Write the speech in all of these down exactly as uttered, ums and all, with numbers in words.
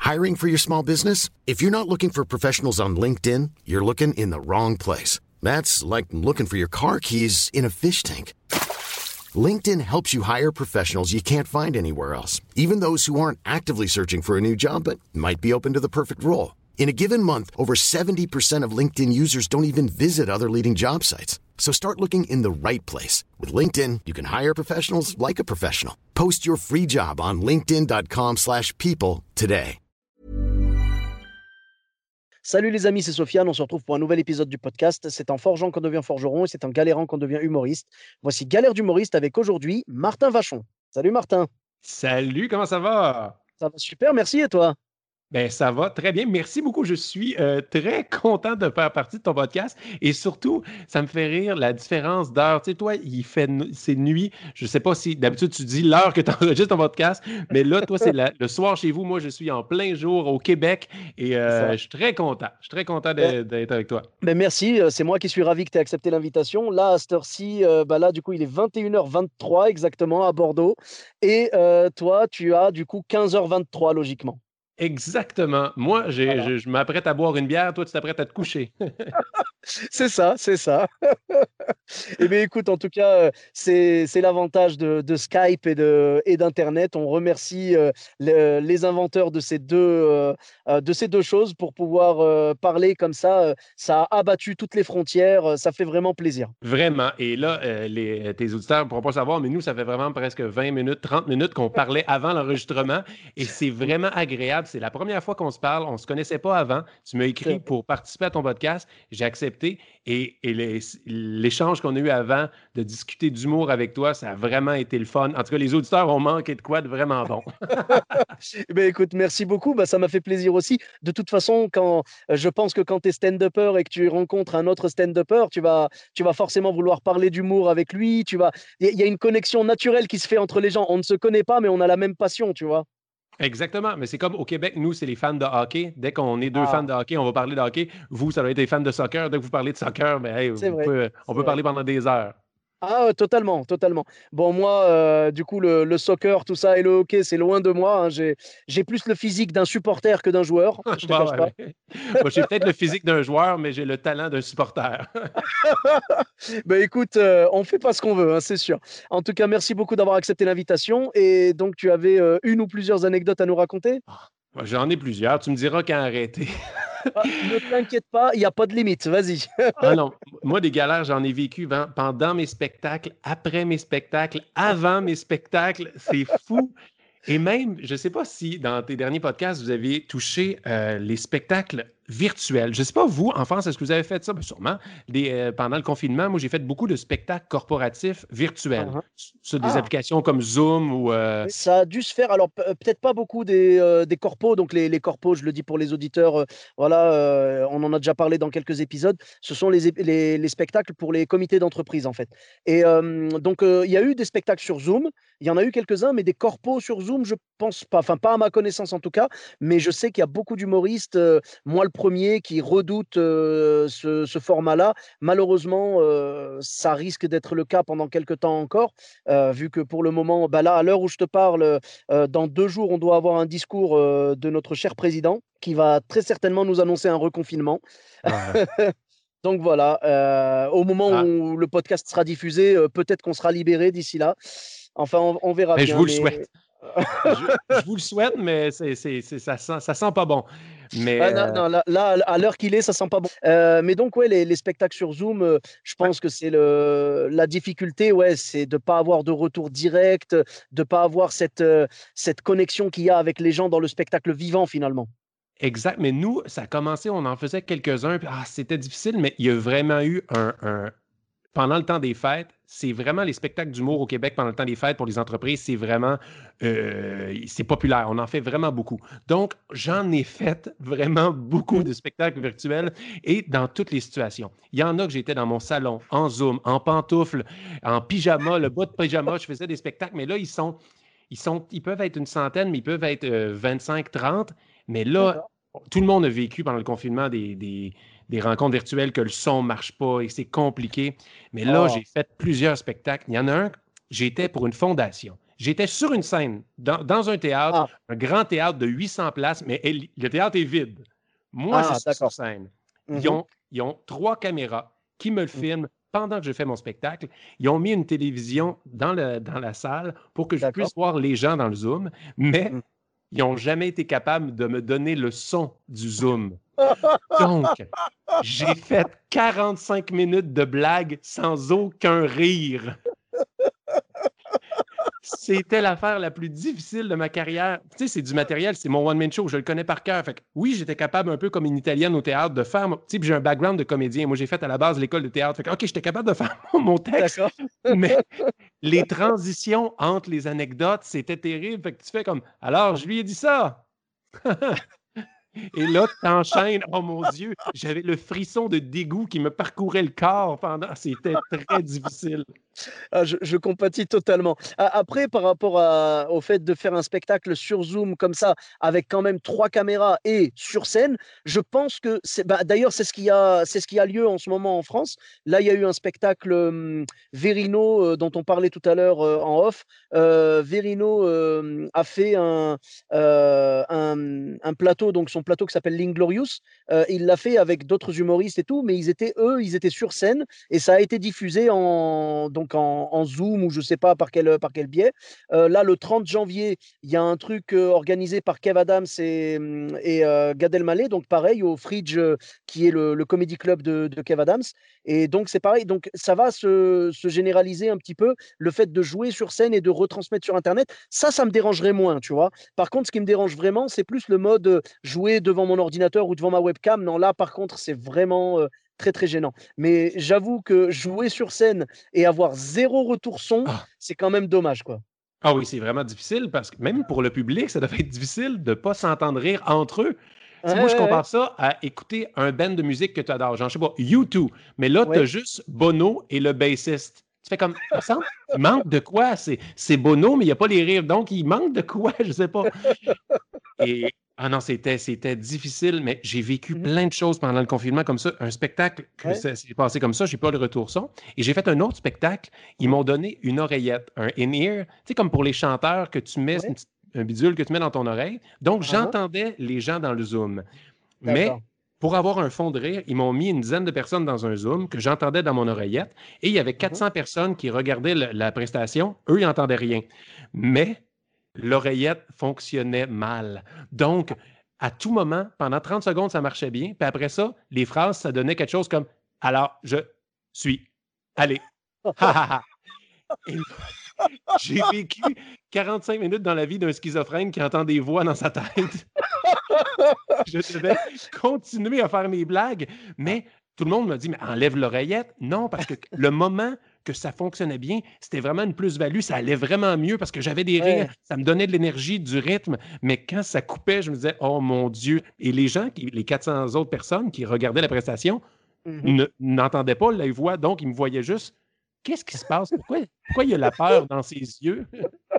Hiring for your small business? If you're not looking for professionals on LinkedIn, you're looking in the wrong place. That's like looking for your car keys in a fish tank. LinkedIn helps you hire professionals you can't find anywhere else, even those who aren't actively searching for a new job but might be open to the perfect role. In a given month, over seventy percent of LinkedIn users don't even visit other leading job sites. So start looking in the right place. With LinkedIn, you can hire professionals like a professional. Post your free job on linkedin.com slash people today. Salut les amis, c'est Sofiane, on se retrouve pour un nouvel épisode du podcast. C'est en forgeant qu'on devient forgeron et c'est en galérant qu'on devient humoriste. Voici Galère d'humoriste avec aujourd'hui Martin Vachon. Salut Martin. Salut, comment ça va? Ça va super, merci et toi? Ben, ça va très bien. Merci beaucoup. Je suis euh, très content de faire partie de ton podcast et surtout, ça me fait rire la différence d'heure. Tu sais, toi, il fait c'est nuit. Je ne sais pas si d'habitude tu dis l'heure que tu enregistres ton podcast, mais là, toi, c'est la, le soir chez vous. Moi, je suis en plein jour au Québec et euh, je suis très content. Je suis très content de, d'être avec toi. Ben merci, c'est moi qui suis ravi que tu aies accepté l'invitation. Là, à cette heure-ci, euh, ben là, du coup, il est vingt et une heures vingt-trois exactement à Bordeaux. Et euh, toi, tu as du coup quinze heures vingt-trois logiquement. Exactement. Moi, j'ai, voilà. je, je m'apprête à boire une bière, toi, tu t'apprêtes à te coucher. C'est ça, c'est ça. Eh bien, écoute, en tout cas, c'est, c'est l'avantage de, de Skype et, de, et d'Internet. On remercie euh, le, les inventeurs de ces, deux, euh, de ces deux choses pour pouvoir euh, parler comme ça. Ça a abattu toutes les frontières. Ça fait vraiment plaisir. Vraiment. Et là, euh, les, tes auditeurs ne pourront pas savoir, mais nous, ça fait vraiment presque vingt minutes, trente minutes qu'on parlait avant l'enregistrement. Et c'est vraiment agréable. C'est la première fois qu'on se parle. On ne se connaissait pas avant. Tu m'as écrit pour participer à ton podcast. J'ai accepté. Et, et les, l'échange qu'on a eu avant de discuter d'humour avec toi, ça a vraiment été le fun. En tout cas, les auditeurs ont manqué de quoi de vraiment bon. Ben, écoute, merci beaucoup. Ben, ça m'a fait plaisir aussi. De toute façon, quand, je pense que quand tu es stand-upper et que tu rencontres un autre stand-upper, tu vas, tu vas forcément vouloir parler d'humour avec lui. Tu vas... Il y a une connexion naturelle qui se fait entre les gens. On ne se connaît pas, mais on a la même passion, tu vois. Exactement, mais c'est comme au Québec, nous, c'est les fans de hockey. Dès qu'on est deux ah. fans de hockey, on va parler de hockey. Vous, ça doit être des fans de soccer. Dès que vous parlez de soccer, mais hey, c'est vous vrai. Peut, on c'est peut vrai. parler pendant des heures. Ah, totalement, totalement. Bon, moi, euh, du coup, le, le soccer, tout ça et le hockey, c'est loin de moi. Hein. J'ai, j'ai plus le physique d'un supporter que d'un joueur. Je te bon, cache ouais, pas. Ouais. Moi, j'ai peut-être le physique d'un joueur, mais j'ai le talent d'un supporter. Ben écoute, euh, on fait pas ce qu'on veut, hein, c'est sûr. En tout cas, merci beaucoup d'avoir accepté l'invitation. Et donc, tu avais euh, une ou plusieurs anecdotes à nous raconter? J'en ai plusieurs. Tu me diras quand arrêter. Ah, ne t'inquiète pas, il n'y a pas de limite. Vas-y. Ah non, moi, des galères, j'en ai vécu pendant mes spectacles, après mes spectacles, avant mes spectacles. C'est fou. Et même, je ne sais pas si dans tes derniers podcasts, vous avez touché euh, les spectacles virtuels. Je ne sais pas, vous, en France, est-ce que vous avez fait ça? Bien, sûrement. Des, euh, pendant le confinement, moi, j'ai fait beaucoup de spectacles corporatifs virtuels. Uh-huh. Sur des ah. applications comme Zoom ou... Euh... Ça a dû se faire, alors peut-être pas beaucoup des, euh, des corpos. Donc les, les corpos, je le dis pour les auditeurs, euh, voilà, euh, on en a déjà parlé dans quelques épisodes. Ce sont les, les, les spectacles pour les comités d'entreprise, en fait. Et euh, donc, il euh, y a eu des spectacles sur Zoom. Il y en a eu quelques-uns, mais des corpos sur Zoom, je pense pas. Enfin, pas à ma connaissance en tout cas. Mais je sais qu'il y a beaucoup d'humoristes, euh, moi le premier, qui redoutent euh, ce, ce format-là. Malheureusement, euh, ça risque d'être le cas pendant quelques temps encore, euh, vu que pour le moment, bah là, à l'heure où je te parle, euh, dans deux jours, on doit avoir un discours euh, de notre cher président qui va très certainement nous annoncer un reconfinement. Ah ouais. Donc voilà, euh, au moment ah. où le podcast sera diffusé, euh, peut-être qu'on sera libéré d'ici là. Enfin, on, on verra mais bien. Je vous mais... le souhaite. je, je vous le souhaite, mais c'est, c'est, c'est, ça, sent, ça sent pas bon. Mais ah, non, non, là, là, à l'heure qu'il est, ça sent pas bon. Euh, mais donc, ouais, les, les spectacles sur Zoom, euh, je pense ouais. que c'est le, la difficulté, ouais, c'est de ne pas avoir de retour direct, de ne pas avoir cette, euh, cette connexion qu'il y a avec les gens dans le spectacle vivant, finalement. Exact, mais nous, ça a commencé, on en faisait quelques-uns, puis ah, c'était difficile, mais il y a vraiment eu un, un... Pendant le temps des fêtes, c'est vraiment les spectacles d'humour au Québec pendant le temps des fêtes pour les entreprises, c'est vraiment, euh, c'est populaire, on en fait vraiment beaucoup. Donc, j'en ai fait vraiment beaucoup de spectacles virtuels et dans toutes les situations. Il y en a que j'étais dans mon salon, en Zoom, en pantoufles, en pyjama, le bas de pyjama, je faisais des spectacles, mais là, ils sont, ils sont, ils peuvent être une centaine, mais ils peuvent être euh, vingt-cinq, trente, mais là, D'accord. tout le monde a vécu pendant le confinement des... des des rencontres virtuelles que le son ne marche pas et c'est compliqué. Mais là, oh. j'ai fait plusieurs spectacles. Il y en a un, j'étais pour une fondation. J'étais sur une scène, dans, dans un théâtre, Ah, un grand théâtre de huit cents places, mais elle- le théâtre est vide. Moi, je ah, suis sur d'accord. scène. Ils Mhm, ont, ils ont trois caméras qui me le mhm, filment pendant que je fais mon spectacle. Ils ont mis une télévision dans, le, dans la salle pour que je d'accord. puisse voir les gens dans le Zoom, mais Mhm. ils n'ont jamais été capables de me donner le son du Zoom. Donc, j'ai fait quarante-cinq minutes de blagues sans aucun rire. C'était l'affaire la plus difficile de ma carrière. Tu sais, c'est du matériel, c'est mon one-man show, je le connais par cœur. Fait que, oui, j'étais capable, un peu comme une Italienne au théâtre, de faire. Tu sais, puis j'ai un background de comédien. Moi, j'ai fait à la base l'école de théâtre. Fait que, OK, j'étais capable de faire mon texte, D'accord. mais les transitions entre les anecdotes, c'était terrible. Fait que tu fais comme, alors, je lui ai dit ça. Et là, tu enchaînes. Oh mon Dieu, j'avais le frisson de dégoût qui me parcourait le corps pendant. C'était très difficile. Ah, je, je compatis totalement. A- Après, par rapport à- au fait de faire un spectacle sur Zoom comme ça, avec quand même trois caméras et sur scène, je pense que c'est. Bah, d'ailleurs, c'est ce qui a, c'est ce qui a lieu en ce moment en France. Là, il y a eu un spectacle hum, Verino euh, dont on parlait tout à l'heure euh, en off. Euh, Verino euh, a fait un, euh, un, un plateau, donc son plateau qui s'appelle L'Inglorious. Euh, il l'a fait avec d'autres humoristes et tout, mais ils étaient eux, ils étaient sur scène et ça a été diffusé en, donc en, en Zoom ou je ne sais pas par quel, par quel biais. Euh, là, le trente janvier, il y a un truc euh, organisé par Kev Adams et, hum, et euh, Gad Elmaleh, donc pareil, au Fridge, euh, qui est le, le comedy club de, de Kev Adams. Et donc, c'est pareil. Donc, ça va se, se généraliser un petit peu, le fait de jouer sur scène et de retransmettre sur Internet. Ça, ça me dérangerait moins, tu vois. Par contre, ce qui me dérange vraiment, c'est plus le mode euh, jouer devant mon ordinateur ou devant ma webcam. Non, là, par contre, c'est vraiment euh, très, très gênant. Mais j'avoue que jouer sur scène et avoir zéro retour son, Ah, c'est quand même dommage, quoi. ah oui, c'est vraiment difficile parce que même pour le public, ça devait être difficile de ne pas s'entendre rire entre eux. Tu Ouais, sais, moi, je ouais, ouais. compare ça à écouter un band de musique que tu adores. Genre, je sais pas, U deux. Mais là, tu as Ouais. juste Bono et le bassiste. Tu fais comme, il me semble, il manque de quoi? C'est, c'est Bono, mais il n'y a pas les rires. Donc, il manque de quoi? Je sais pas. Et ah non, c'était, c'était difficile, mais j'ai vécu Mhm. plein de choses pendant le confinement comme ça. Un spectacle que Ouais. ça s'est passé comme ça, j'ai pas le retour son. Et j'ai fait un autre spectacle. Ils Mhm. m'ont donné une oreillette, un in-ear, tu sais, comme pour les chanteurs que tu mets, une Ouais. petite- un bidule que tu mets dans ton oreille. Donc, Ah, ah. j'entendais les gens dans le Zoom. D'accord. Mais pour avoir un fond de rire, ils m'ont mis une dizaine de personnes dans un Zoom que j'entendais dans mon oreillette. Et il y avait Mhm. quatre cents personnes qui regardaient le- la prestation. Eux, ils n'entendaient rien. Mais l'oreillette fonctionnait mal. Donc, à tout moment, pendant trente secondes, ça marchait bien. Puis après ça, les phrases, ça donnait quelque chose comme alors, je suis allé. Ha ha ha. Et j'ai vécu quarante-cinq minutes dans la vie d'un schizophrène qui entend des voix dans sa tête. Je devais continuer à faire mes blagues, mais tout le monde me dit, mais enlève l'oreillette. Non, parce que le moment que ça fonctionnait bien, c'était vraiment une plus-value, ça allait vraiment mieux parce que j'avais des rires, Ouais. ça me donnait de l'énergie, du rythme, mais quand ça coupait, je me disais, oh mon Dieu. Et les gens, qui- les quatre cents autres personnes qui regardaient la prestation, Mhm. ne- n'entendaient pas la voix, donc ils me voyaient juste. Qu'est-ce qui se passe? Pourquoi, pourquoi il y a la peur dans ses yeux?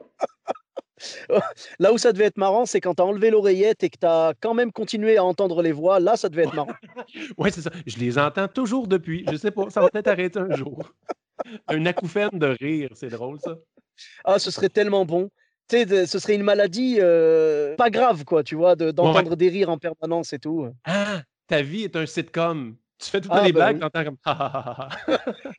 Là où ça devait être marrant, c'est quand tu as enlevé l'oreillette et que tu as quand même continué à entendre les voix. Là, ça devait être marrant. Oui, c'est ça. Je les entends toujours depuis. Je sais pas, ça va peut-être arrêter un jour. Un acouphène de rire, c'est drôle ça. Ah, ce serait tellement bon. Tu sais, de- ce serait une maladie euh, pas grave, quoi, tu vois, de- Ouais, ouais. d'entendre des rires en permanence et tout. Ah, ta vie est un sitcom. Tu fais toutes Ah, les bah blagues, oui. t'entends comme ah, ah, ah, ah.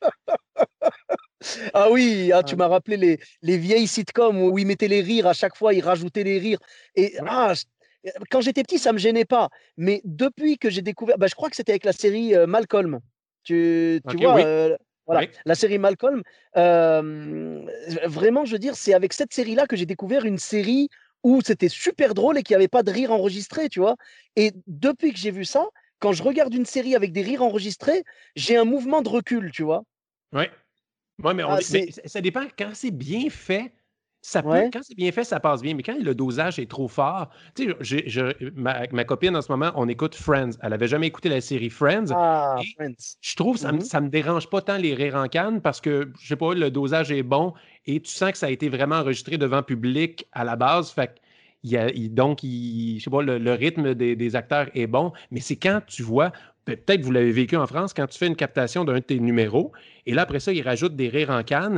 Ah oui, ah, tu Ah, m'as rappelé les, les vieilles sitcoms où ils mettaient les rires à chaque fois, ils rajoutaient les rires. Et ouais. ah, je- quand j'étais petit, ça me gênait pas. Mais depuis que j'ai découvert, bah, je crois que c'était avec la série euh, Malcolm. Tu, tu OK, vois, oui, euh, voilà, oui. la série Malcolm. euh, Vraiment, je veux dire, c'est avec cette série-là que j'ai découvert une série où c'était super drôle et qu'il n'y avait pas de rire enregistré, tu vois. Et depuis que j'ai vu ça, quand je regarde une série avec des rires enregistrés, j'ai un mouvement de recul, tu vois. Oui. Ouais, mais, on Ah, est- mais c'est. ça ça dépend. Quand c'est bien fait, ça peut. Ouais. Quand c'est bien fait, ça passe bien. Mais quand le dosage est trop fort, tu sais, j'ai- j'ai- ma, ma copine en ce moment, on écoute Friends. Elle avait jamais écouté la série Friends. Ah, Et Friends. je trouve que ça me, Mhm. ça me dérange pas tant les rires en canne parce que, je sais pas, le dosage est bon et tu sens que ça a été vraiment enregistré devant public à la base. Fait que il y a- il- donc, il- je sais pas, le, le rythme des, des acteurs est bon. Mais c'est quand tu vois, peut- peut-être vous l'avez vécu en France, quand tu fais une captation d'un de tes numéros et là, après ça, ils rajoutent des rires en canne.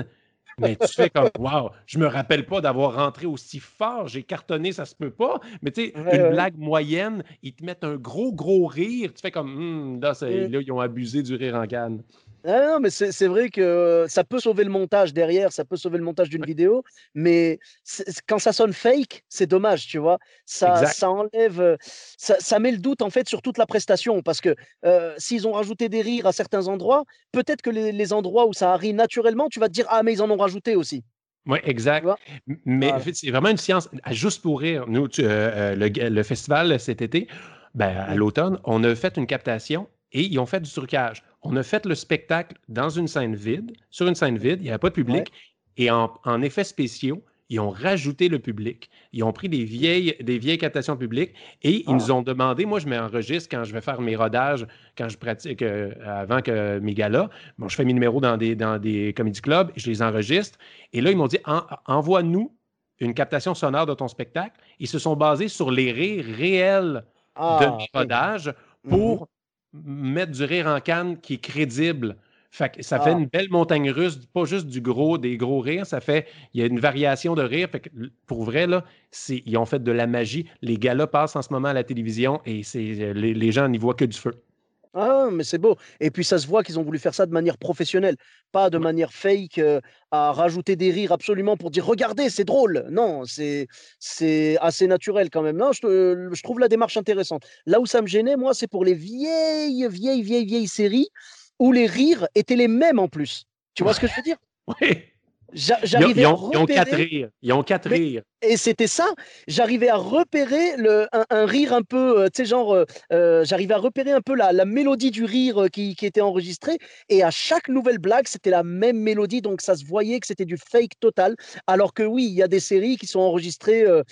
Mais tu fais comme, wow, je me rappelle pas d'avoir rentré aussi fort, j'ai cartonné, ça se peut pas. Mais tu sais, Ouais, une ouais. blague moyenne, ils te mettent un gros, gros rire. Tu fais comme, Hum, là, c'est- Mm. là, ils ont abusé du rire en canne. Ah non, mais c'est c'est vrai que ça peut sauver le montage derrière, ça peut sauver le montage d'une Ouais, vidéo, mais c'est- c'est- quand ça sonne fake, c'est dommage, tu vois. Ça, exact. ça enlève, euh, ça, ça met le doute en fait sur toute la prestation, parce que euh, s'ils ont rajouté des rires à certains endroits, peut-être que les, les endroits où ça arrive naturellement, tu vas te dire, ah, mais ils en ont rajouté aussi, Oui, tu exact. vois. M- Mais Voilà. fait, c'est vraiment une science. À Juste pour rire, nous, tu- euh, euh, le, le festival cet été, ben, à Mhm. l'automne, on a fait une captation et ils ont fait du trucage. On a fait le spectacle dans une scène vide, sur une scène vide, il n'y avait pas de Ouais. public. Et en, en effets spéciaux, ils ont rajouté le public. Ils ont pris des vieilles, des vieilles captations publiques et ils Ah, nous ont demandé, moi je m'enregistre quand je vais faire mes rodages, quand je pratique, euh, avant que mes galas. Bon, je fais mes numéros dans des, dans des comedy clubs, je les enregistre. Et là, ils m'ont dit, En- envoie-nous une captation sonore de ton spectacle. Ils se sont basés sur les rires réels de mes ah, oui. rodages Mhm. pour mettre du rire en canne qui est crédible. Fait que ça fait Ah. une belle montagne russe, pas juste du gros, des gros rires, ça fait, il y a une variation de rire. Fait que, pour vrai, là, c'est, ils ont fait de la magie. Les galas passent en ce moment à la télévision et c'est, les, les gens n'y voient que du feu. Ah, mais c'est beau. Et puis ça se voit qu'ils ont voulu faire ça de manière professionnelle, pas de Ouais. manière fake, euh, à rajouter des rires absolument pour dire regardez, c'est drôle. Non, c'est c'est assez naturel quand même. Non, je, te- je trouve la démarche intéressante. Là où ça me gênait, moi, c'est pour les vieilles, vieilles, vieilles, vieilles séries où les rires étaient les mêmes en plus. Tu vois ce que je veux dire? Ouais. J'a- Ils ont, J'arrivais ils à ont- ils ont quatre repérer. rires. Ils ont quatre Mais rires. et c'était ça, j'arrivais à repérer le, un, un rire un peu, euh, tu sais, genre, euh, euh, j'arrivais à repérer un peu la, la mélodie du rire euh, qui, qui était enregistrée, et à chaque nouvelle blague, c'était la même mélodie, donc ça se voyait que c'était du fake total, alors que oui, il y a des séries qui sont enregistrées euh,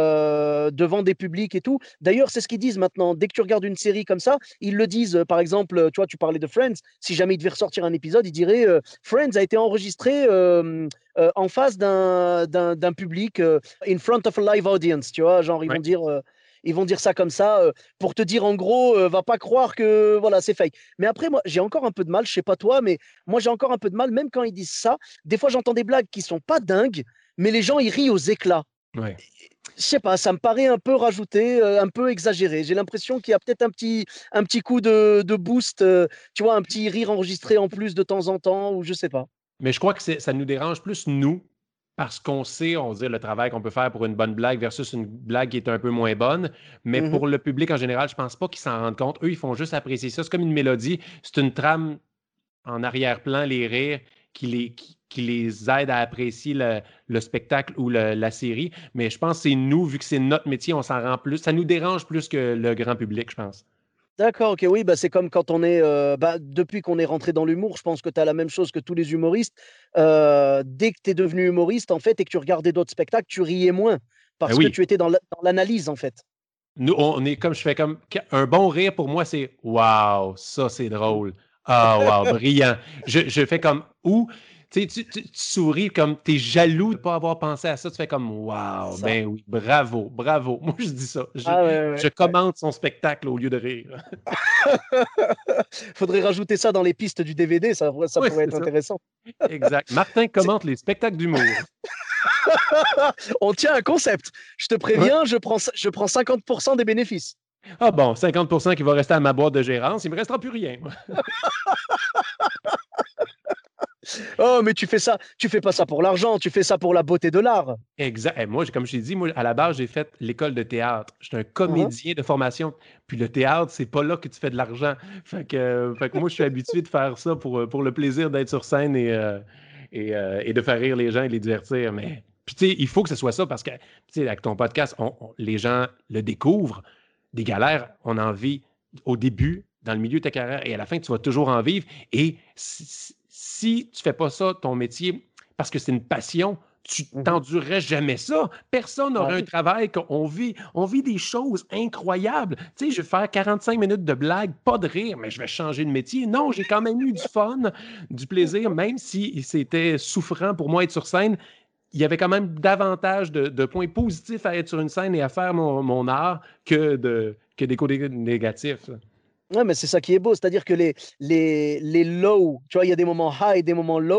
euh, devant des publics et tout. D'ailleurs, c'est ce qu'ils disent maintenant, dès que tu regardes une série comme ça, ils le disent, euh, par exemple, tu vois, tu parlais de Friends, si jamais il devait ressortir un épisode, ils diraient, euh, Friends a été enregistré euh, euh, en face d'un d'un d'un public, euh, in front of a live audience, tu vois, genre ils Ouais. vont dire, euh, ils vont dire ça comme ça euh, pour te dire en gros, euh, va pas croire que voilà c'est fake. Mais après moi j'ai encore un peu de mal, je sais pas toi, mais moi j'ai encore un peu de mal même quand ils disent ça. Des fois j'entends des blagues qui sont pas dingues, mais les gens ils rient aux éclats. Ouais. Je sais pas, ça me paraît un peu rajouté, euh, un peu exagéré. J'ai l'impression qu'il y a peut-être un petit, un petit coup de, de boost, euh, tu vois, un petit rire enregistré en plus de temps en temps, ou je sais pas. Mais je crois que c'est- ça nous dérange plus, nous, parce qu'on sait, on dit le travail qu'on peut faire pour une bonne blague versus une blague qui est un peu moins bonne. Mais Mhm. pour le public en général, je pense pas qu'ils s'en rendent compte. Eux, ils font juste apprécier ça. C'est comme une mélodie. C'est une trame en arrière-plan, les rires, qui les, qui, qui les aide à apprécier le, le spectacle ou le- la série. Mais je pense que c'est nous, vu que c'est notre métier, on s'en rend plus. Ça nous dérange plus que le grand public, je pense. D'accord, OK, oui, bah, c'est comme quand on est, heu, bah, depuis qu'on est rentré dans l'humour, je pense que tu as la même chose que tous les humoristes. Heu, dès que tu es devenu humoriste, en fait, et que tu regardais d'autres spectacles, tu riais moins Ben parce que oui, tu étais dans l'a dans l'analyse, en fait. nous, on est comme je fais comme un bon rire pour moi, c'est waouh, ça c'est Mmh. drôle. Ah, waouh, brillant. Je, je fais comme ou tu sais, tu, tu- tu souris comme tu es jaloux de ne pas avoir pensé à ça. Tu fais comme C'est waouh, ça. ben oui, bravo, bravo. Moi, je dis ça. Je, Ah ouais, ouais, je ouais, ouais. commente son spectacle au lieu de rire. Faudrait rajouter ça dans les pistes du D V D, ça pourrait ça Oui, pourrait c'est être ça. intéressant. Exact. Martin C'est commente les spectacles d'humour. on tient un concept. Je te Ouais. préviens, je prends c je prends cinquante pour cent des bénéfices. Ah bon, cinquante pour cent qui va rester à ma boîte de gérance, il me restera plus rien. Moi. Oh, mais tu fais ça tu fais pas ça pour l'argent, tu fais ça pour la beauté de l'art. Exact. Eh, moi, j'ai- comme je t'ai dit, moi, à la base, j'ai fait l'école de théâtre. J'étais un Mmh mh. comédien de formation. Puis le théâtre, c'est pas là que tu fais de l'argent. Fait que, euh, fait que moi, je suis habitué de faire ça pour, euh, pour le plaisir d'être sur scène et, euh, et, euh, et de faire rire les gens et les divertir. Mais, puis, tu sais, il faut que ce soit ça parce que, tu sais, avec ton podcast, on- on- les gens le découvrent. Des galères, on en vit au début, dans le milieu de ta carrière et à la fin, tu vas toujours en vivre. Et si, si si tu fais pas ça, ton métier, parce que c'est une passion, tu Mmh. t'endurerais jamais ça. Personne Bah n'aurait un oui. travail qu'on vit. On vit des choses incroyables. Tu sais, je vais faire quarante-cinq minutes de blagues, pas de rire, mais je vais changer de métier. Non, j'ai quand même eu du fun, du plaisir, même si c'était souffrant pour moi être sur scène. Il y avait quand même davantage de, de points positifs à être sur une scène et à faire mon, mon art que, de, que des côtés négatifs. Ouais, mais c'est ça qui est beau, c'est-à-dire que les les les lows, tu vois, il y a des moments high et des moments low.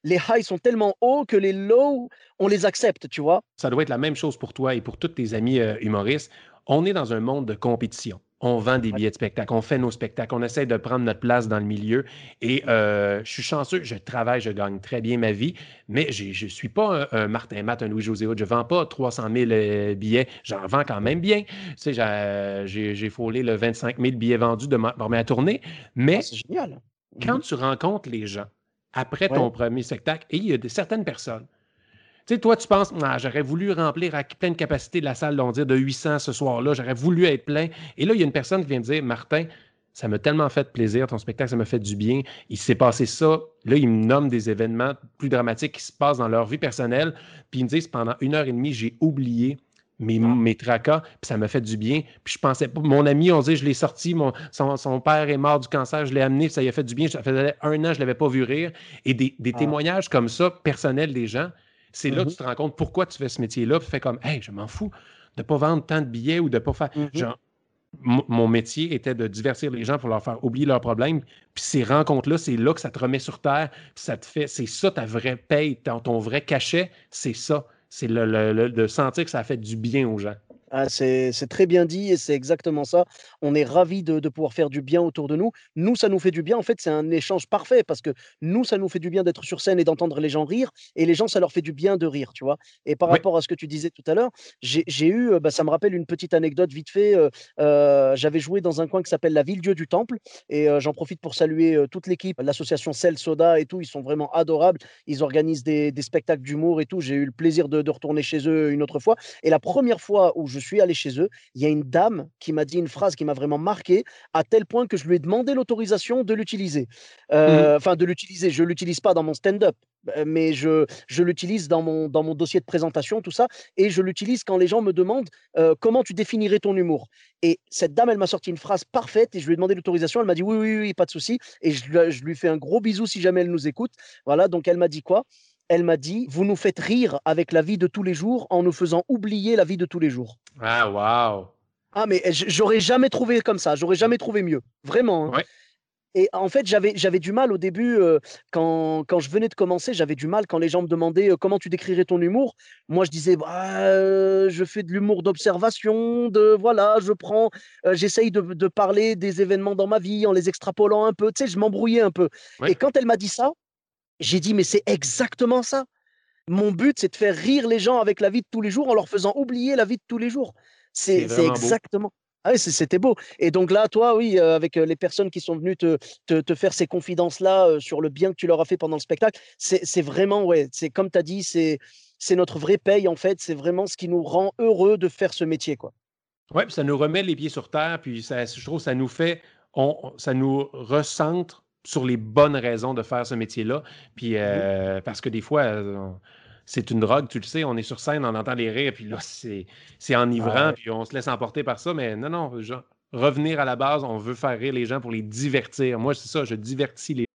les highs sont tellement hauts que les lows, on les accepte, tu vois. Ça doit être la même chose pour toi et pour tous tes amis euh, humoristes. On est dans un monde de compétition. On vend des Ouais. billets de spectacle, on fait nos spectacles, on essaie de prendre notre place dans le milieu. Et euh, je suis chanceux, je travaille, je gagne très bien ma vie, mais j'ai- je ne suis pas un, un Martin Matt, un Louis-José Hood. Je ne vends pas trois cent mille euh, billets, j'en vends quand même bien. Tu sais, j'ai, j'ai j'ai frôlé le vingt-cinq mille billets vendus de ma, de ma tournée, Ah, mais c'est génial. quand Mhm. tu rencontres les gens après Ouais. ton premier spectacle, et il y a de, certaines personnes tu sais, toi, tu penses, ah, j'aurais voulu remplir à pleine capacité de la salle, on dire de huit cents ce soir-là, j'aurais voulu être plein. Et là, il y a une personne qui vient me dire, Martin, ça m'a tellement fait plaisir, ton spectacle, ça m'a fait du bien. Il s'est passé ça. Là, ils me nomment des événements plus dramatiques qui se passent dans leur vie personnelle. Puis ils me disent, pendant une heure et demie, j'ai oublié mes, mes tracas, puis ça m'a fait du bien. Puis je pensais pas, mon ami, on dit, je l'ai sorti, mon, son, son père est mort du cancer, je l'ai amené, puis ça lui a fait du bien. Ça faisait un an, je ne l'avais pas vu rire. Et des, des Ah. témoignages comme ça, personnels des gens, c'est là que Mhm. tu te rends compte pourquoi tu fais ce métier-là. Puis tu fais comme, hey, je m'en fous de ne pas vendre tant de billets ou de ne pas faire. Mhm. Genre, m- mon métier était de divertir les gens pour leur faire oublier leurs problèmes. Puis ces rencontres-là, c'est là que ça te remet sur terre. Puis ça te fait, c'est ça ta vraie paye, ton, ton vrai cachet, c'est ça. C'est le, le- le- de sentir que ça a fait du bien aux gens. Ah, c'est c'est très bien dit et c'est exactement ça. On est ravis de, de pouvoir faire du bien autour de nous. Nous, ça nous fait du bien. En fait, c'est un échange parfait parce que nous, ça nous fait du bien d'être sur scène et d'entendre les gens rire. Et les gens, ça leur fait du bien de rire, tu vois. Et par Oui, rapport à ce que tu disais tout à l'heure, j'ai j'ai eu, euh, bah, ça me rappelle une petite anecdote vite fait. euh, euh, j'avais joué dans un coin qui s'appelle la Ville-Dieu du Temple. Et euh, j'en profite pour saluer euh, toute l'équipe, l'association Cell Soda et tout. Ils sont vraiment adorables. Ils organisent des, des spectacles d'humour et tout. J'ai eu le plaisir de, de retourner chez eux une autre fois. Et la première fois où je suis allé chez eux, il y a une dame qui m'a dit une phrase qui m'a vraiment marqué, à tel point que je lui ai demandé l'autorisation de l'utiliser. mhm. Euh, Enfin, de l'utiliser. Je ne l'utilise pas dans mon stand-up, euh, mais je, je l'utilise dans mon, dans mon dossier de présentation, tout ça. Et je l'utilise quand les gens me demandent euh, comment tu définirais ton humour. Et cette dame, elle m'a sorti une phrase parfaite et je lui ai demandé l'autorisation. Elle m'a dit oui, oui, oui, pas de souci. Et je, lui- je lui fais un gros bisou si jamais elle nous écoute. Voilà, donc elle m'a dit quoi? Elle m'a dit, vous nous faites rire avec la vie de tous les jours en nous faisant oublier la vie de tous les jours. Ah, wow. Ah, mais j- j'aurais jamais trouvé comme ça, j'aurais jamais trouvé mieux, vraiment, hein. Ouais. Et en fait, j'avais, j'avais du mal au début, euh, quand, quand je venais de commencer, j'avais du mal quand les gens me demandaient euh, comment tu décrirais ton humour. Moi, je disais, bah, euh, je fais de l'humour d'observation, de voilà, je prends, euh, j'essaye de, de parler des événements dans ma vie en les extrapolant un peu, tu sais, je m'embrouillais un peu. Ouais. Et quand elle m'a dit ça, j'ai dit, mais c'est exactement ça. Mon but, c'est de faire rire les gens avec la vie de tous les jours en leur faisant oublier la vie de tous les jours. C'est C'est c'est vraiment beau. exactement. Ah oui, c'est- c'était beau. Et donc là, toi, oui, euh, avec euh, les personnes qui sont venues te, te, te faire ces confidences-là euh, sur le bien que tu leur as fait pendant le spectacle, c'est c'est vraiment, ouais, c'est comme tu as dit, c'est c'est notre vraie paye, en fait. C'est vraiment ce qui nous rend heureux de faire ce métier, quoi. Oui, puis ça nous remet les pieds sur terre, puis ça, je trouve que ça nous fait, on, ça nous recentre sur les bonnes raisons de faire ce métier-là. Puis Mhm. euh, parce que des fois, euh, on- c'est une drogue, tu le sais, on est sur scène, on entend les rires, puis là, c'est, c'est Ah enivrant, ouais. puis on se laisse emporter par ça. Mais non, non, genre, revenir à la base, on veut faire rire les gens pour les divertir. Moi, c'est ça, je divertis les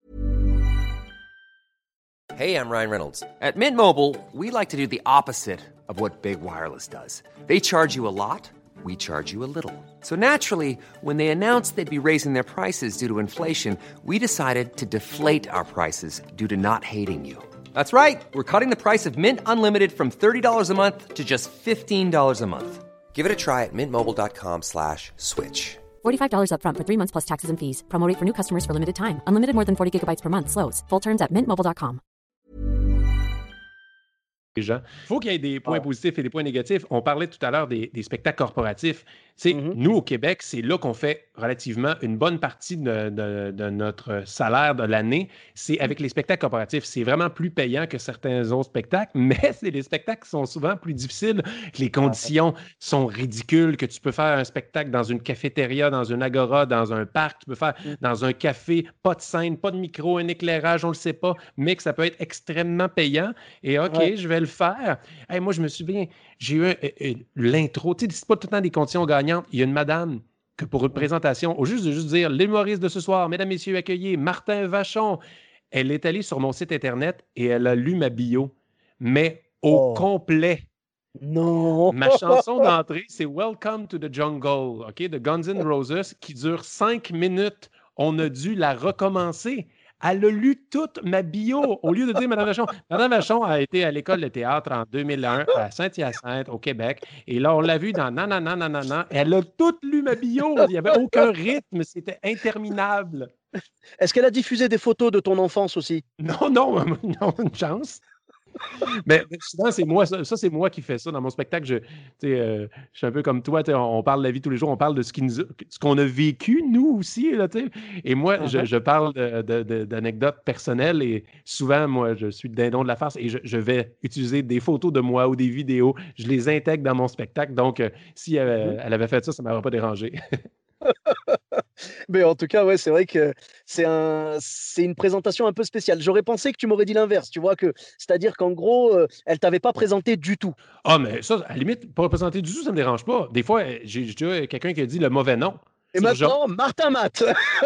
Hey, I'm Ryan Reynolds. At Mint Mobile, we like to do the opposite of what Big Wireless does. They charge you a lot, we charge you a little. So naturally, when they announced they'd be raising their prices due to inflation, we decided to deflate our prices due to not hating you. That's right. We're cutting the price of Mint Unlimited from thirty dollars a month to just fifteen dollars a month. Give it a try at mintmobile.com slash switch. forty-five dollars upfront for three months plus taxes and fees. Promo rate for new customers for limited time. Unlimited more than forty gigabytes per month slows. Full terms at mint mobile dot com. gens. Il faut qu'il y ait des points Ah. positifs et des points négatifs. On parlait tout à l'heure des, des spectacles corporatifs. C'est, Mhm. nous, au Québec, c'est là qu'on fait relativement une bonne partie de, de- de notre salaire de l'année. C'est avec les spectacles corporatifs. C'est vraiment plus payant que certains autres spectacles, mais c'est des spectacles qui sont souvent plus difficiles. Les conditions sont ridicules, que tu peux faire un spectacle dans une cafétéria, dans une agora, dans un parc, tu peux faire Mhm. dans un café, pas de scène, pas de micro, un éclairage, on le sait pas, mais que ça peut être extrêmement payant. Et OK, Ouais. je vais le faire. Hey, moi, je me souviens, j'ai eu un- euh, euh, l'intro. Tu sais, c'est pas tout le temps des conditions gagnantes. Il y a une madame que pour une présentation, au juste de juste dire l'humoriste de ce soir, mesdames, messieurs, accueillez Martin Vachon. Elle est allée sur mon site Internet et elle a lu ma bio, mais au Oh. complet. Non. Ma chanson d'entrée, c'est Welcome to the Jungle, OK, de Guns N' Roses, qui dure cinq minutes. On a dû la recommencer. Elle a lu toute ma bio au lieu de dire Madame Vachon. Madame Vachon a été à l'école de théâtre en deux mille un à Saint-Hyacinthe, au Québec. Et là, on l'a vu dans Nanana, nanana. Elle a toute lu ma bio. Il n'y avait aucun rythme. C'était interminable. Est-ce qu'elle a diffusé des photos de ton enfance aussi? Non, non, non, une chance. Mais, mais souvent, c'est moi, ça, ça, c'est moi qui fais ça dans mon spectacle. Je, euh, je suis un peu comme toi, on, on parle de la vie tous les jours, on parle de ce, qui nous a, ce qu'on a vécu, nous aussi. Là, et moi, uh-huh. je, je parle de, de, de, d'anecdotes personnelles et souvent, moi, je suis le dindon de la farce et je, je vais utiliser des photos de moi ou des vidéos. Je les intègre dans mon spectacle. Donc, euh, si elle, uh-huh. elle avait fait ça, ça ne m'aurait pas dérangé. Mais en tout cas, ouais, c'est vrai que c'est un, c'est une présentation un peu spéciale. J'aurais pensé que tu m'aurais dit l'inverse, tu vois, que c'est-à-dire qu'en gros, euh, elle t'avait pas présenté du tout. Ah, mais ça, à la limite, pas présenter du tout, ça me dérange pas. Des fois, j'ai déjà quelqu'un qui a dit le mauvais nom. Et maintenant, genre... Martin Matt.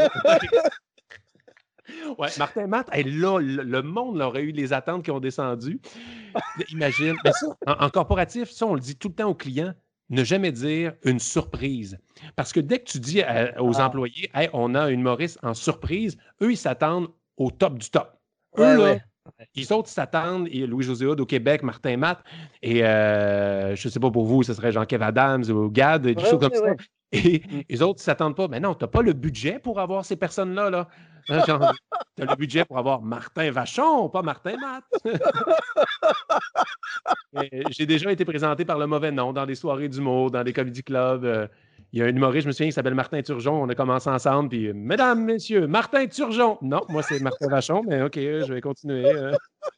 Ouais, Martin Matt, hey, là, le, le monde là, aurait eu les attentes qui ont descendu. Imagine. Mais ça, en, en corporatif, ça, on le dit tout le temps aux clients. Ne jamais dire une surprise. Parce que dès que tu dis à, aux ah. employés, hey, on a une humoriste en surprise, eux, ils s'attendent au top du top. Ouais, eux, là, ouais. les autres s'attendent, Louis-José Hood au Québec, Martin Matt, et euh, je ne sais pas pour vous, ce serait Jean-Kev Adams ou Gad, des ouais, choses ouais, comme ouais. ça. Et mm. les autres ne s'attendent pas. Mais non, tu n'as pas le budget pour avoir ces personnes-là. Là. Tu as le budget pour avoir Martin Vachon, pas Martin Matt. J'ai déjà été présenté par le mauvais nom dans des soirées d'humour, dans des comedy clubs. Euh, il y a un humoriste, je me souviens, qui s'appelle Martin Turgeon. On a commencé ensemble, puis euh, mesdames, messieurs, Martin Turgeon. Non, moi, c'est Martin Vachon, mais OK, je vais continuer. Euh.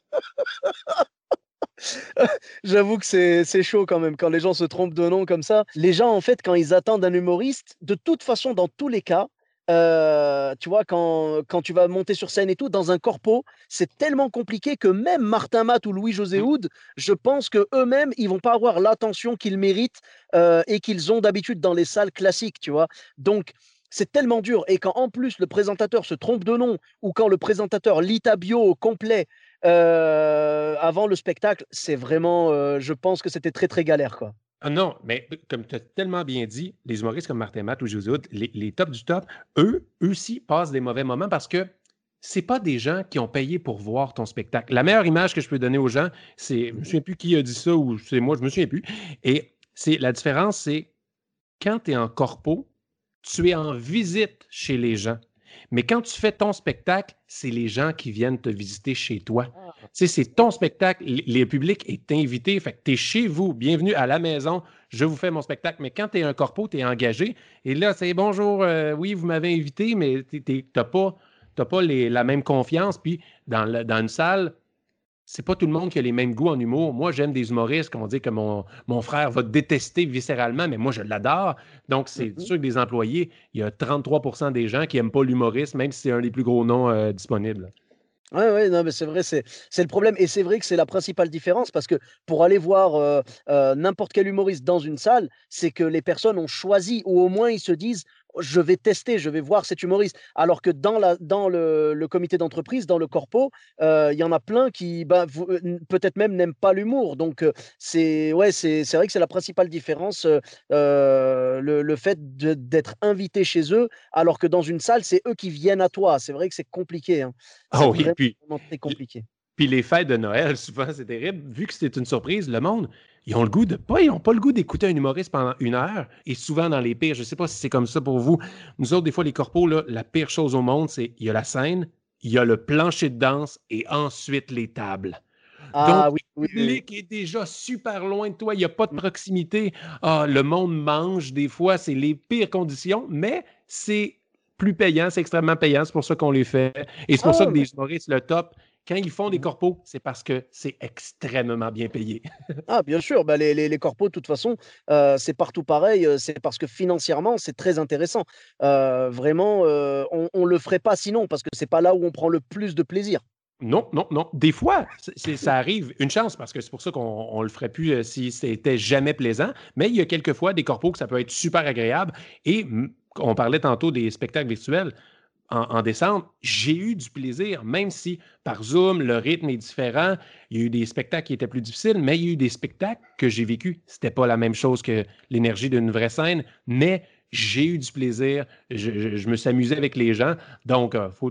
J'avoue que c'est, c'est chaud quand même, quand les gens se trompent de nom comme ça. Les gens, en fait, quand ils attendent un humoriste, de toute façon, dans tous les cas, Euh, tu vois, quand, quand tu vas monter sur scène et tout, dans un corpo, c'est tellement compliqué que même Martin Matt ou Louis-José Hood, je pense qu'eux-mêmes, ils vont pas avoir l'attention qu'ils méritent euh, et qu'ils ont d'habitude dans les salles classiques, tu vois. Donc, c'est tellement dur. Et quand en plus le présentateur se trompe de nom ou quand le présentateur lit ta bio au complet euh, avant le spectacle, c'est vraiment, euh, je pense que c'était très, très galère, quoi. Ah non, mais comme tu as tellement bien dit, les humoristes comme Martin Matt ou José Hood, les, les tops du top, eux, eux aussi passent des mauvais moments parce que c'est pas des gens qui ont payé pour voir ton spectacle. La meilleure image que je peux donner aux gens, c'est, je ne me souviens plus qui a dit ça ou c'est moi, je me souviens plus. Et c'est, la différence, c'est quand tu es en corpo, tu es en visite chez les gens. Mais quand tu fais ton spectacle, c'est les gens qui viennent te visiter chez toi. Tu sais, c'est ton spectacle, le public est invité, fait que tu es chez vous, bienvenue à la maison, je vous fais mon spectacle. Mais quand tu es un corpo, tu es engagé, et là, c'est bonjour, euh, oui, vous m'avez invité, mais tu n'as pas, t'as pas les, la même confiance. Puis dans, la, dans une salle, c'est pas tout le monde qui a les mêmes goûts en humour. Moi, j'aime des humoristes qu'on dit que mon, mon frère va détester viscéralement, mais moi, je l'adore. Donc, c'est mm-hmm. sûr que des employés, il y a trente-trois pour cent des gens qui n'aiment pas l'humoriste, même si c'est un des plus gros noms euh, disponibles. Oui, ouais, non, mais c'est vrai, c'est, c'est le problème. Et c'est vrai que c'est la principale différence parce que pour aller voir euh, euh, n'importe quel humoriste dans une salle, c'est que les personnes ont choisi ou au moins ils se disent je vais tester, je vais voir cet humoriste. Alors que dans, la, dans le, le comité d'entreprise, dans le corpo, euh, il y en a plein qui bah, vous, peut-être même n'aiment pas l'humour. Donc, euh, c'est, ouais, c'est, c'est vrai que c'est la principale différence, euh, le, le fait de, d'être invité chez eux, alors que dans une salle, c'est eux qui viennent à toi. C'est vrai que c'est compliqué. Hein. C'est oh oui, puis, très compliqué. Puis les fêtes de Noël, souvent, c'est terrible. Vu que c'est une surprise, le monde, ils ont le goût de pas, ils n'ont pas le goût d'écouter un humoriste pendant une heure. Et souvent dans les pires, je ne sais pas si c'est comme ça pour vous. Nous autres, des fois, les corpos, là, la pire chose au monde, c'est il y a la scène, il y a le plancher de danse et ensuite les tables. Ah, Donc, oui, le public oui. est déjà super loin de toi. Il n'y a pas de proximité. Ah, le monde mange. Des fois, c'est les pires conditions, mais c'est plus payant. C'est extrêmement payant. C'est pour ça qu'on les fait. Et c'est pour ah, ça que mais... des humoristes, le top, quand ils font des corpos, c'est parce que c'est extrêmement bien payé. Ah, bien sûr. Bah, les, les, les corpos, de toute façon, euh, c'est partout pareil. C'est parce que financièrement, c'est très intéressant. Euh, vraiment, euh, on ne le ferait pas sinon parce que ce n'est pas là où on prend le plus de plaisir. Non, non, non. Des fois, c'est, ça arrive. Une chance, parce que c'est pour ça qu'on ne le ferait plus euh, si c'était jamais plaisant. Mais il y a quelques fois des corpos que ça peut être super agréable. Et on parlait tantôt des spectacles virtuels. En, en décembre, j'ai eu du plaisir, même si par Zoom, le rythme est différent. Il y a eu des spectacles qui étaient plus difficiles, mais il y a eu des spectacles que j'ai vécus. C'était pas la même chose que l'énergie d'une vraie scène, mais j'ai eu du plaisir. Je, je, je me suis amusé avec les gens. Donc, il euh, faut...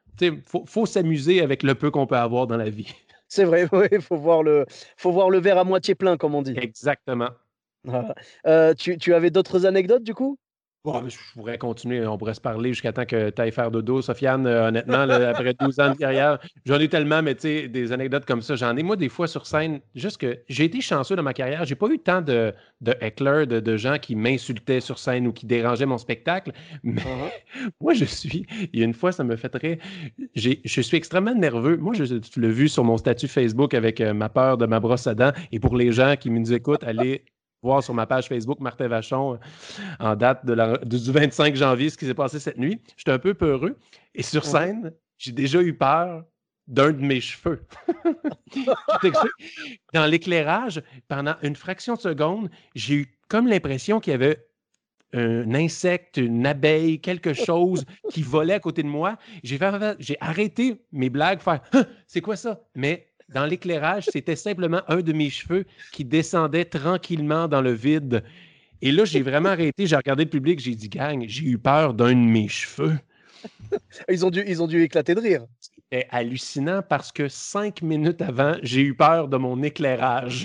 il faut, faut s'amuser avec le peu qu'on peut avoir dans la vie. C'est vrai, oui, il faut voir le, faut voir le verre à moitié plein, comme on dit. Exactement. Voilà. Euh, tu, tu avais d'autres anecdotes, du coup? Bon, je pourrais continuer, on pourrait se parler jusqu'à temps que tu ailles faire dodo. Sofiane, euh, honnêtement, là, après douze ans de carrière, j'en ai tellement, mais tu sais, des anecdotes comme ça, j'en ai. Moi, des fois, sur scène, juste que j'ai été chanceux dans ma carrière. J'ai pas eu tant de, de hecklers, de, de gens qui m'insultaient sur scène ou qui dérangeaient mon spectacle. Mais Uh-huh. moi, je suis. Il y a une fois, ça me fait très. J'ai, je suis extrêmement nerveux. Moi, je, tu l'as vu sur mon statut Facebook avec euh, ma peur de ma brosse à dents. Et pour les gens qui nous écoutent, allez voir sur ma page Facebook Martin Vachon en date de la, du vingt-cinq janvier, ce qui s'est passé cette nuit. J'étais un peu peureux. Et sur Uh-huh. scène, j'ai déjà eu peur d'un de mes cheveux. Dans l'éclairage, pendant une fraction de seconde, j'ai eu comme l'impression qu'il y avait un insecte, une abeille, quelque chose qui volait à côté de moi. J'ai, fait, j'ai arrêté mes blagues, faire hein, « c'est quoi ça? » Mais dans l'éclairage, c'était simplement un de mes cheveux qui descendait tranquillement dans le vide. Et là, j'ai vraiment arrêté, j'ai regardé le public, j'ai dit « Gang, j'ai eu peur d'un de mes cheveux. » Ils ont dû, ils ont dû éclater de rire. C'était hallucinant parce que cinq minutes avant, j'ai eu peur de mon éclairage.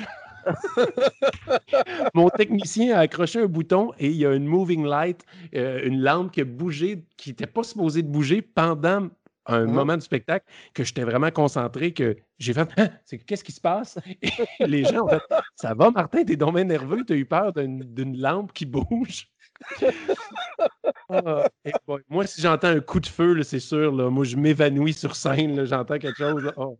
Mon technicien a accroché un bouton et il y a une moving light, euh, une lampe qui a bougé, qui n'était pas supposée de bouger pendant un Uh-huh. moment du spectacle, que j'étais vraiment concentré, que j'ai fait hein, c'est, qu'est-ce qui se passe? Et les gens ont fait ça va, Martin, t'es donc bien nerveux, t'as eu peur d'une, d'une lampe qui bouge. Ah, et bon, moi, si j'entends un coup de feu, là, c'est sûr, là, moi, je m'évanouis sur scène, là, j'entends quelque chose. Là, oh.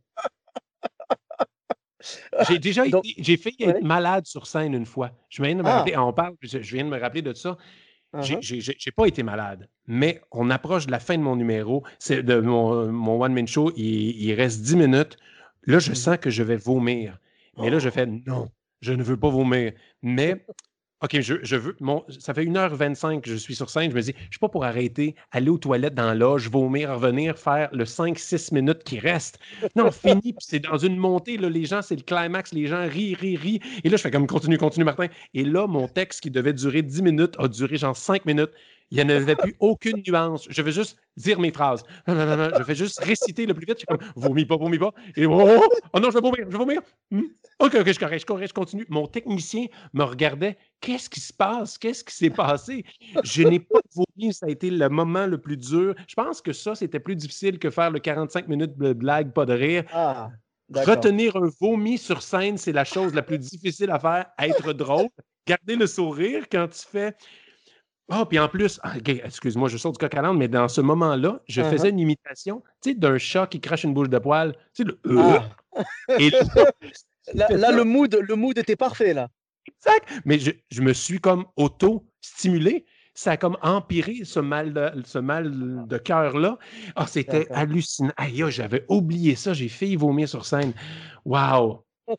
J'ai déjà Donc, été, j'ai failli être ouais. malade sur scène une fois. Je viens de me Ah. rappeler, on parle, je, je viens de me rappeler de ça. J'ai, Uh-huh. j'ai, j'ai, j'ai pas été malade, mais on approche de la fin de mon numéro, c'est de mon, mon one-man show, il, il reste dix minutes. Là, je Mhm. sens que je vais vomir. Mais là, je fais non, je ne veux pas vomir. Mais OK, je, je veux. Mon, ça fait une heure vingt-cinq que je suis sur scène. Je me dis, je ne suis pas pour arrêter, aller aux toilettes dans la loge, vomir, revenir, faire le cinq six minutes qui reste. Non, fini, puis c'est dans une montée. Là, les gens, c'est le climax, les gens rient, rient, rient. Et là, je fais comme continue, continue, Martin. Et là, mon texte qui devait durer dix minutes a duré genre cinq minutes. Il n'y en avait plus aucune nuance. Je vais juste dire mes phrases. Je vais juste réciter le plus vite. Je suis comme, vomis pas, vomis pas. Et oh, oh, oh non, je vais vomir, je vais vomir. Hmm. OK, OK, je corrige, je corrige, je continue. Mon technicien me regardait. Qu'est-ce qui se passe? Qu'est-ce qui s'est passé? Je n'ai pas vomi. Ça a été le moment le plus dur. Je pense que ça, c'était plus difficile que faire le quarante-cinq minutes de blague, pas de rire. Ah, d'accord. Retenir un vomi sur scène, c'est la chose la plus difficile à faire. Être drôle. Garder le sourire quand tu fais... Ah, oh, puis en plus, okay, excuse-moi, je sors du coq à l'âne, mais dans ce moment-là, je Uh-huh. faisais une imitation, tu sais, d'un chat qui crache une bouche de poil. Tu sais, le... Ah. Et là, Là, là le mood, le mood était parfait, là. exact. Mais je, je me suis comme auto-stimulé. Ça a comme empiré ce mal de, ce mal de cœur-là. Ah, c'était D'accord. hallucinant. Aïe, ah, j'avais oublié ça. J'ai failli vomir sur scène. Wow!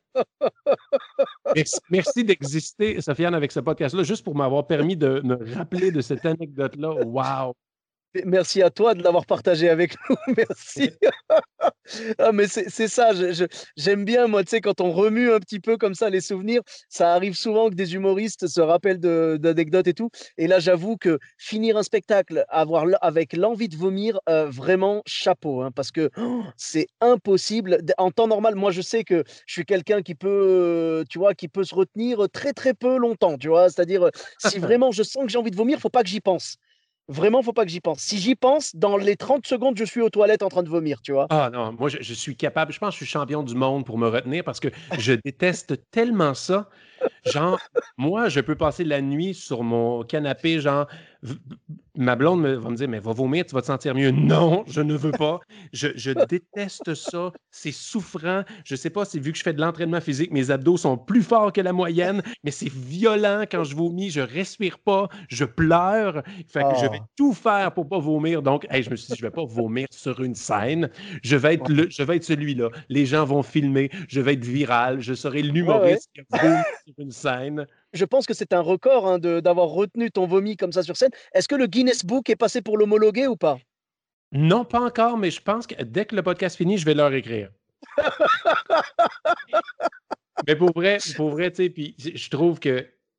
Merci, merci d'exister, Sofiane, avec ce podcast-là, juste pour m'avoir permis de me rappeler de cette anecdote-là. Wow! Merci à toi de l'avoir partagé avec nous. Merci. Ah, mais c'est, c'est ça, je, je, j'aime bien, moi, tu sais, quand on remue un petit peu comme ça les souvenirs, ça arrive souvent que des humoristes se rappellent de, d'anecdotes et tout. Et là, j'avoue que finir un spectacle avoir, l- avec l'envie de vomir, euh, vraiment chapeau, hein, parce que oh, c'est impossible. D- En temps normal, moi, je sais que je suis quelqu'un qui peut, euh, tu vois, qui peut se retenir très, très peu longtemps, tu vois. C'est-à-dire, euh, si vraiment je sens que j'ai envie de vomir, faut pas que j'y pense. Vraiment, faut pas que j'y pense. Si j'y pense, dans les trente secondes, je suis aux toilettes en train de vomir, tu vois. Ah non, moi, je, je suis capable. Je pense que je suis champion du monde pour me retenir parce que je déteste tellement ça. Genre, moi, je peux passer la nuit sur mon canapé, genre, v- ma blonde me- va me dire, mais va vomir, tu vas te sentir mieux. Non, je ne veux pas. Je, je déteste ça. C'est souffrant. Je sais pas si vu que je fais de l'entraînement physique, mes abdos sont plus forts que la moyenne, mais c'est violent quand je vomis. Je respire pas, je pleure. Fait que je vais Ah. tout faire pour pas vomir. Donc, hey, je me suis dit, je vais pas vomir sur une scène. Je vais être, le, je vais être celui-là. Les gens vont filmer. Je vais être viral. Je serai l'humoriste qui a vomi sur une scène. Je pense que c'est un record, hein, de, d'avoir retenu ton vomi comme ça sur scène. Est-ce que le Guinness Book est passé pour l'homologuer ou pas? Non, pas encore, mais je pense que dès que le podcast finit, je vais leur écrire. Mais pour vrai, pour vrai, tu sais, puis je trouve que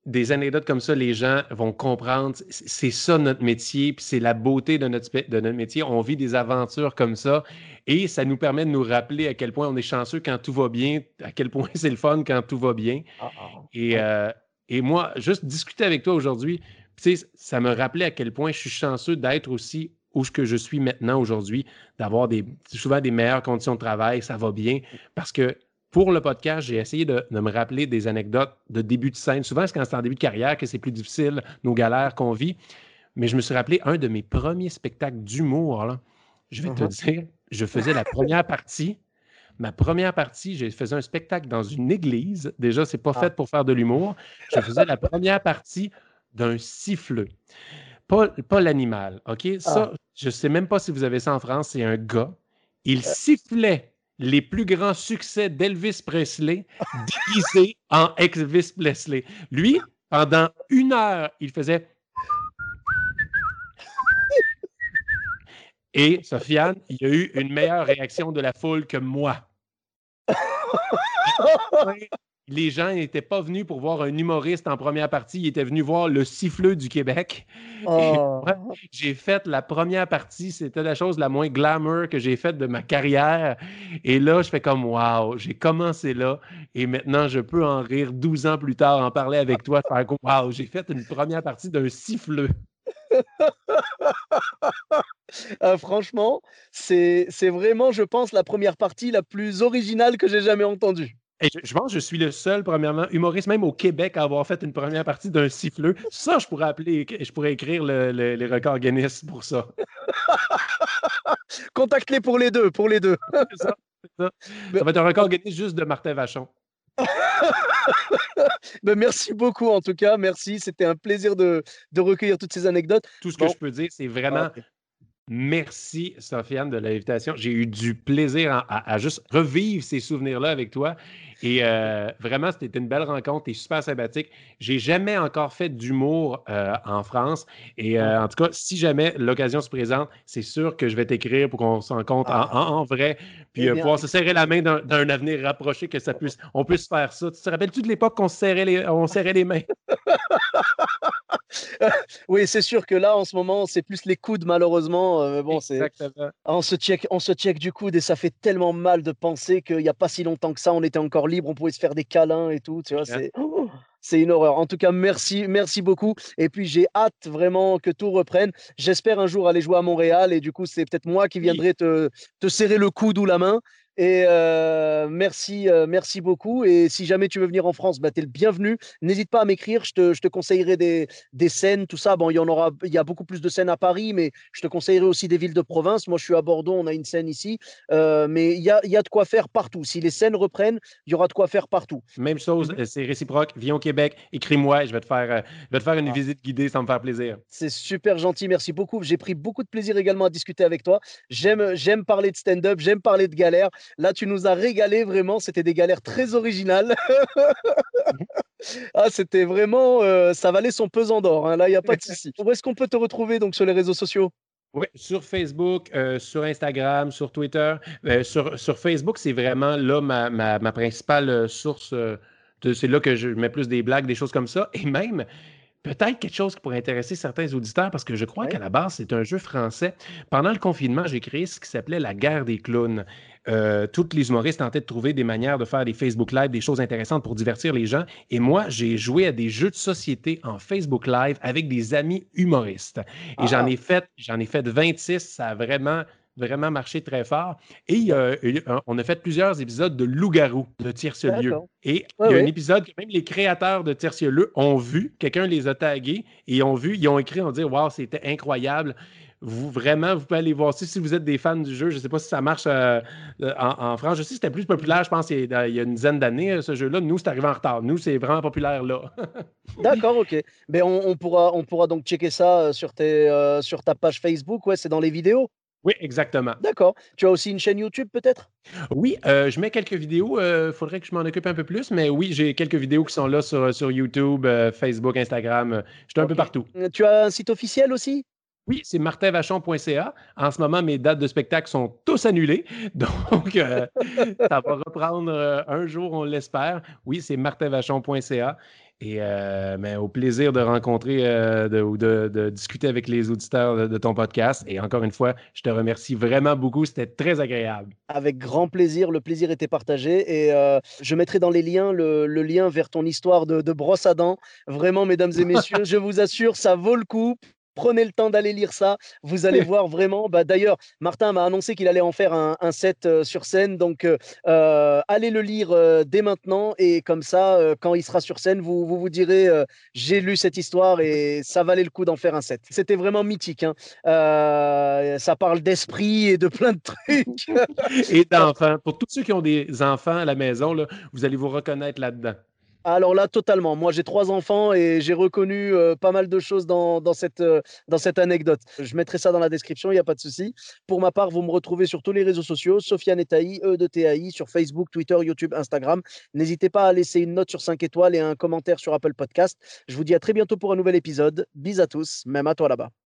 des anecdotes comme ça, les gens vont comprendre. C'est ça notre métier, puis c'est la beauté de notre, de notre métier. On vit des aventures comme ça et ça nous permet de nous rappeler à quel point on est chanceux quand tout va bien, à quel point c'est le fun quand tout va bien. Ah, ah, et, euh, et moi, juste discuter avec toi aujourd'hui, tu sais, ça me rappelait à quel point je suis chanceux d'être aussi où que je suis maintenant aujourd'hui, d'avoir des, souvent des meilleures conditions de travail, ça va bien, parce que pour le podcast, j'ai essayé de, de me rappeler des anecdotes de début de scène. Souvent, c'est quand c'est en début de carrière que c'est plus difficile, nos galères qu'on vit. Mais je me suis rappelé un de mes premiers spectacles d'humour. Là. Je vais uh-huh. te dire, je faisais la première partie. Ma première partie, je faisais un spectacle dans une église. Déjà, c'est pas ah. fait pour faire de l'humour. Je faisais la première partie d'un siffleux. Pas, pas l'animal, OK? Ça, ah. je sais même pas si vous avez ça en France. C'est un gars. Il sifflait les plus grands succès d'Elvis Presley déguisé en Elvis Presley. Lui, pendant une heure, il faisait... Et, Sofiane, il y a eu une meilleure réaction de la foule que moi. Les gens n'étaient pas venus pour voir un humoriste en première partie, ils étaient venus voir le siffleux du Québec. Oh. Moi, j'ai fait la première partie, c'était la chose la moins glamour que j'ai faite de ma carrière. Et là, je fais comme « wow », j'ai commencé là et maintenant, je peux en rire douze ans plus tard, en parler avec toi, faire « wow », j'ai fait une première partie d'un siffleux. euh, franchement, c'est, c'est vraiment, je pense, la première partie la plus originale que j'ai jamais entendue. Et je, je pense que je suis le seul, premièrement, humoriste, même au Québec, à avoir fait une première partie d'un siffleux. Ça, je pourrais appeler, je pourrais écrire le, le, les records Guinness pour ça. Contacte-les pour les deux, pour les deux. C'est ça, c'est ça. Ça va être un record Guinness juste de Martin Vachon. Ben, merci beaucoup, en tout cas. Merci. C'était un plaisir de, de recueillir toutes ces anecdotes. Tout ce bon. que je peux dire, c'est vraiment... Ah, okay. Merci, Sofiane, de l'invitation. J'ai eu du plaisir à, à, à juste revivre ces souvenirs-là avec toi. Et euh, vraiment, c'était une belle rencontre. Tu es super sympathique. J'ai jamais encore fait d'humour euh, en France. Et euh, en tout cas, si jamais l'occasion se présente, c'est sûr que je vais t'écrire pour qu'on se rencontre ah. en, en, en vrai. Puis euh, pouvoir se serrer la main d'un, d'un avenir rapproché, que ça puisse, on puisse faire ça. Tu te rappelles-tu de l'époque qu'on se serrait les, on serrait les mains? Oui, c'est sûr que là, en ce moment, c'est plus les coudes, malheureusement. Euh, bon, c'est... On se check, on se check du coude et ça fait tellement mal de penser qu'il n'y a pas si longtemps que ça, on était encore libre, on pouvait se faire des câlins et tout. Tu vois, c'est... Oh, c'est une horreur. En tout cas, merci, merci beaucoup. Et puis, j'ai hâte vraiment que tout reprenne. J'espère un jour aller jouer à Montréal et du coup, c'est peut-être moi qui viendrai te, te serrer le coude ou la main. Et euh, merci, euh, merci beaucoup. Et si jamais tu veux venir en France, bah, tu es le bienvenu. N'hésite pas à m'écrire. Je te, je te conseillerai des, des scènes, tout ça. Bon, il y en aura, il y a beaucoup plus de scènes à Paris, mais je te conseillerai aussi des villes de province. Moi, je suis à Bordeaux, on a une scène ici. Euh, mais il y a, il y a de quoi faire partout. Si les scènes reprennent, il y aura de quoi faire partout. Même chose, c'est réciproque. Viens au Québec, écris-moi et je vais te faire, je vais te faire une ah. visite guidée, ça me fait plaisir. C'est super gentil, merci beaucoup. J'ai pris beaucoup de plaisir également à discuter avec toi. J'aime, j'aime parler de stand-up, j'aime parler de galères. Là, tu nous as régalé vraiment, c'était des galères très originales. Ah, c'était vraiment, euh, ça valait son pesant d'or, hein. Là, il n'y a pas de souci. Où est-ce qu'on peut te retrouver donc sur les réseaux sociaux? Oui, sur Facebook, euh, sur Instagram, sur Twitter. Euh, sur, sur Facebook, c'est vraiment là ma, ma, ma principale source. Euh, de, c'est là que je mets plus des blagues, des choses comme ça. Et même... peut-être quelque chose qui pourrait intéresser certains auditeurs, parce que je crois ouais. qu'à la base, c'est un jeu français. Pendant le confinement, j'ai créé ce qui s'appelait la guerre des clowns. Euh, tous les humoristes tentaient de trouver des manières de faire des Facebook Live, des choses intéressantes pour divertir les gens. Et moi, j'ai joué à des jeux de société en Facebook Live avec des amis humoristes. Et ah. j'en ai fait, j'en ai fait vingt-six. Ça a vraiment... vraiment marché très fort. Et euh, on a fait plusieurs épisodes de Loup-garou de Tierce-Lieu. Et ouais, il y a ouais. un épisode que même les créateurs de Tierce-Lieu ont vu, quelqu'un les a tagués et ont vu, ils ont écrit, on dit « Wow, c'était incroyable ». Vous, vraiment, vous pouvez aller voir ça si vous êtes des fans du jeu. Je ne sais pas si ça marche euh, en, en France. Je sais que c'était plus populaire, je pense, il y a, il y a une dizaine d'années, ce jeu-là. Nous, c'est arrivé en retard. Nous, c'est vraiment populaire là. D'accord, OK. Mais on, on, pourra, on pourra donc checker ça sur, tes, euh, sur ta page Facebook. Ouais, c'est dans les vidéos. Oui, exactement. D'accord. Tu as aussi une chaîne YouTube, peut-être? Oui, euh, je mets quelques vidéos. Il euh, faudrait que je m'en occupe un peu plus, mais oui, j'ai quelques vidéos qui sont là sur, sur YouTube, euh, Facebook, Instagram. Euh, je suis un okay. peu partout. Tu as un site officiel aussi? Oui, c'est martin vachon point c a. En ce moment, mes dates de spectacle sont tous annulées. Donc, euh, ça va reprendre euh, un jour, on l'espère. Oui, c'est martin vachon point c a. Et euh, mais au plaisir de rencontrer euh, de, ou de, de discuter avec les auditeurs de, de ton podcast. Et encore une fois, je te remercie vraiment beaucoup. C'était très agréable. Avec grand plaisir, le plaisir était partagé et euh, je mettrai dans les liens le, le lien vers ton histoire de, de brosse à dents. Vraiment, mesdames et messieurs, je vous assure, ça vaut le coup. Prenez le temps d'aller lire ça. Vous allez voir vraiment. Bah, d'ailleurs, Martin m'a annoncé qu'il allait en faire un, un set euh, sur scène. Donc, euh, euh, allez le lire euh, dès maintenant. Et comme ça, euh, quand il sera sur scène, vous vous, vous direz euh, j'ai lu cette histoire et ça valait le coup d'en faire un set. C'était vraiment mythique. Hein. Euh, ça parle d'esprit et de plein de trucs. Et d'enfants. Pour tous ceux qui ont des enfants à la maison, là, vous allez vous reconnaître là-dedans. Alors là, totalement. Moi, j'ai trois enfants et j'ai reconnu euh, pas mal de choses dans, dans, cette, euh, dans cette anecdote. Je mettrai ça dans la description, il n'y a pas de souci. Pour ma part, vous me retrouvez sur tous les réseaux sociaux, Sofiane Etaï, E de T A I, sur Facebook, Twitter, YouTube, Instagram. N'hésitez pas à laisser une note sur cinq étoiles et un commentaire sur Apple Podcast. Je vous dis à très bientôt pour un nouvel épisode. Bis à tous, même à toi là-bas.